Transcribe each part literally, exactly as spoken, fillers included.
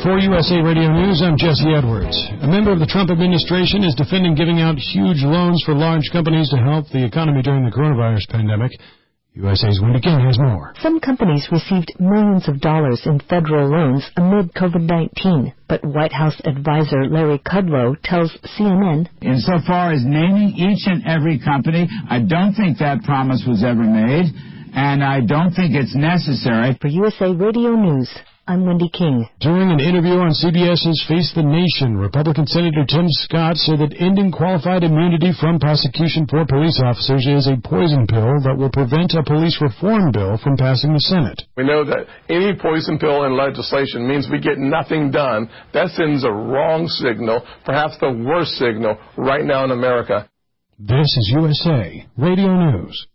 For U S A Radio News, I'm Jesse Edwards. A member of the Trump administration is defending giving out huge loans for large companies to help the economy during the coronavirus pandemic. U S A's Wendy King has more. Some companies received millions of dollars in federal loans amid COVID nineteen, but White House advisor Larry Kudlow tells C N N, insofar as naming each and every company, I don't think that promise was ever made, and I don't think it's necessary. For U S A Radio News, I'm Wendy King. During an interview on CBS's Face the Nation, Republican Senator Tim Scott said that ending qualified immunity from prosecution for police officers is a poison pill that will prevent a police reform bill from passing the Senate. We know that any poison pill in legislation means we get nothing done. That sends a wrong signal, perhaps the worst signal right now in America. This is U S A Radio News.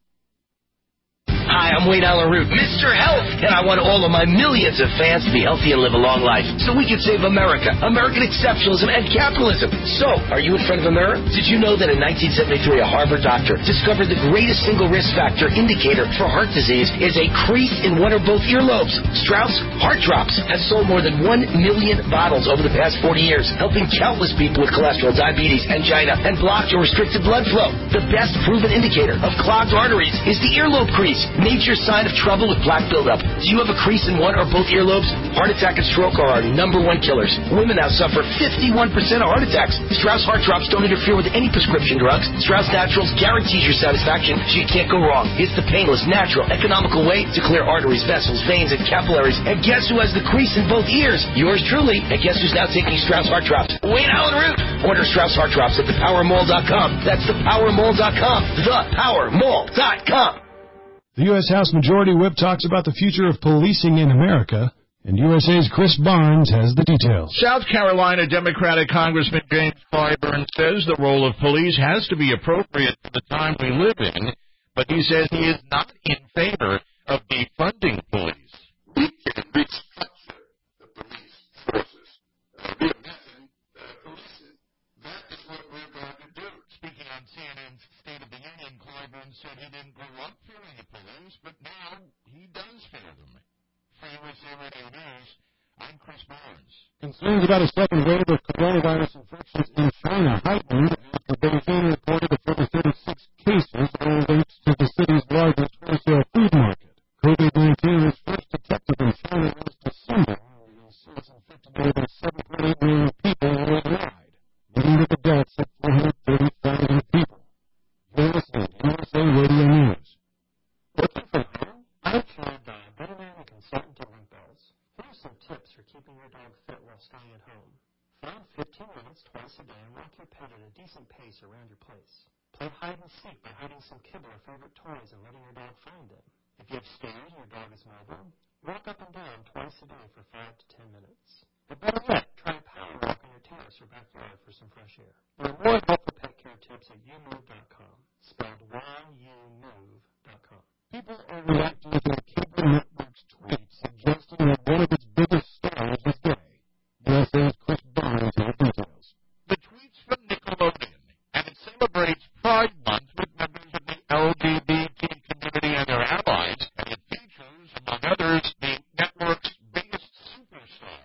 Hi, I'm Wade Allen Root, Mister Health, and I want all of my millions of fans to be healthy and live a long life so we can save America, American exceptionalism, and capitalism. So, are you in front of a mirror? Did you know that in nineteen seventy-three, a Harvard doctor discovered the greatest single risk factor indicator for heart disease is a crease in one or both earlobes? Strauss Heart Drops has sold more than one million bottles over the past forty years, helping countless people with cholesterol, diabetes, angina, and blocked or restricted blood flow. The best proven indicator of clogged arteries is the earlobe crease. Major sign of trouble with plaque buildup. Do you have a crease in one or both earlobes? Heart attack and stroke are our number one killers. Women now suffer fifty-one percent of heart attacks. Strauss Heart Drops don't interfere with any prescription drugs. Strauss Naturals guarantees your satisfaction, so you can't go wrong. It's the painless, natural, economical way to clear arteries, vessels, veins, and capillaries. And guess who has the crease in both ears? Yours truly. And guess who's now taking Strauss Heart Drops? Wayne Allen Root. Order Strauss Heart Drops at the power mall dot com. That's the power mall dot com. the power mall dot com. The U S House Majority Whip talks about the future of policing in America, and U S A's Chris Barnes has the details. South Carolina Democratic Congressman James Clyburn says the role of police has to be appropriate for the time we live in, but he says he is not in favor of defunding police. We can restructure the police forces. Uh, reimagine uh, policing. That is what we're going to do. Speaking on C N N's State of the Union, Clyburn said he didn't grow up fearing the police, but now he does fear them. For U S A Radio News, I'm Chris Barnes. Concerns about a second wave of coronavirus infections in China heightened after Beijing reported a further thirty-six cases, all linked to the city's largest wholesale food market. COVID nineteen was first detected in China last December, when the disease infected more than seven point eight million people worldwide, leading to the deaths of four hundred thirty thousand people. You're listening to U S A Radio News. Working from home? I'm Chad Dye, veterinary consultant at Limp Bells. Here are some tips for keeping your dog fit while staying at home. Find fifteen minutes twice a day and walk your pet at a decent pace around your place. Play hide and seek by hiding some kibble or favorite toys and letting your dog find them. If you have stairs and your dog is mobile, walk up and down twice a day for five to ten minutes. Or better yet, try a power walk on your terrace or backyard for some fresh air. There are more helpful pet care tips at you move dot com, spelled Y U move dot com. People are reacting to the cable network's tweet suggesting that one of its biggest stars was gay. U S A's Chris Barnes has details. The tweet's from Nickelodeon, and it celebrates Pride Month with members of the L G B T community and their allies, and it features, among others, the network's biggest superstar.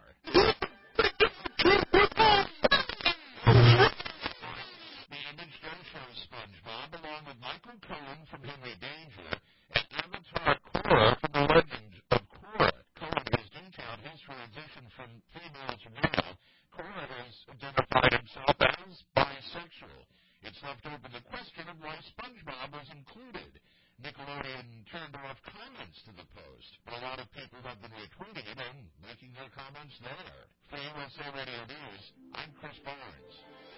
The image does show SpongeBob, along with Michael Cohen from Henry Danger, and Avatar Korra from The Legend of Korra. Cohen has detailed his transition from female to male. Korra has identified himself as bisexual. It's left open the question of why SpongeBob was included. Nickelodeon turned off comments to the post, but a lot of people have been retweeting it and making their comments there. For U S A Radio News, I'm Chris Barnes.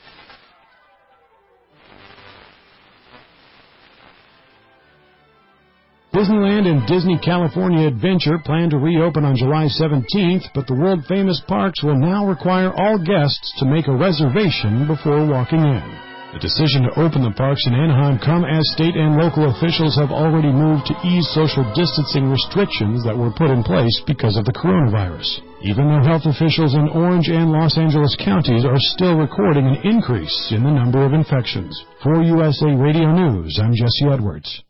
Disneyland and Disney California Adventure plan to reopen on July seventeenth, but the world-famous parks will now require all guests to make a reservation before walking in. The decision to open the parks in Anaheim come as state and local officials have already moved to ease social distancing restrictions that were put in place because of the coronavirus. Even though health officials in Orange and Los Angeles counties are still recording an increase in the number of infections. For U S A Radio News, I'm Jesse Edwards.